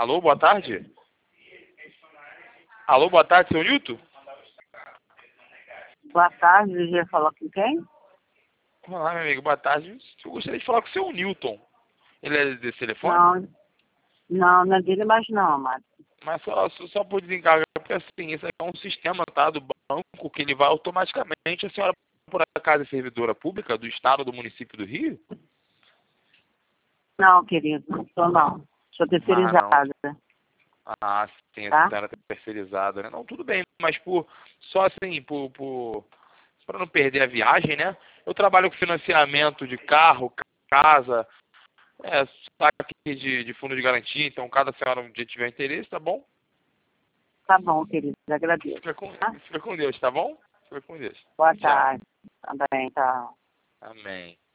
Alô, boa tarde? Alô, boa tarde, seu Nilton? Boa tarde, já falou com quem? Olá, meu amigo, boa tarde. Eu gostaria de falar com o seu Nilton. Ele é desse telefone? Não é dele mais não, amado. Mas só por desencargar, porque assim, isso é um sistema, tá, do banco, que ele vai automaticamente. A senhora, por acaso, é servidora pública do estado, do município do Rio? Não, querido, não. Sou Ah, não. terceirizada, Ah, sim, a tá? senhora tá terceirizada, né? Não, tudo bem, mas só assim, para não perder a viagem, né? Eu trabalho com financiamento de carro, casa, saque de fundo de garantia, então cada senhora um dia tiver interesse, tá bom? Tá bom, querido, agradeço, tá? Fica com Deus, tá bom? Fica com Deus. Boa Tchau. tarde, também, tá? Amém.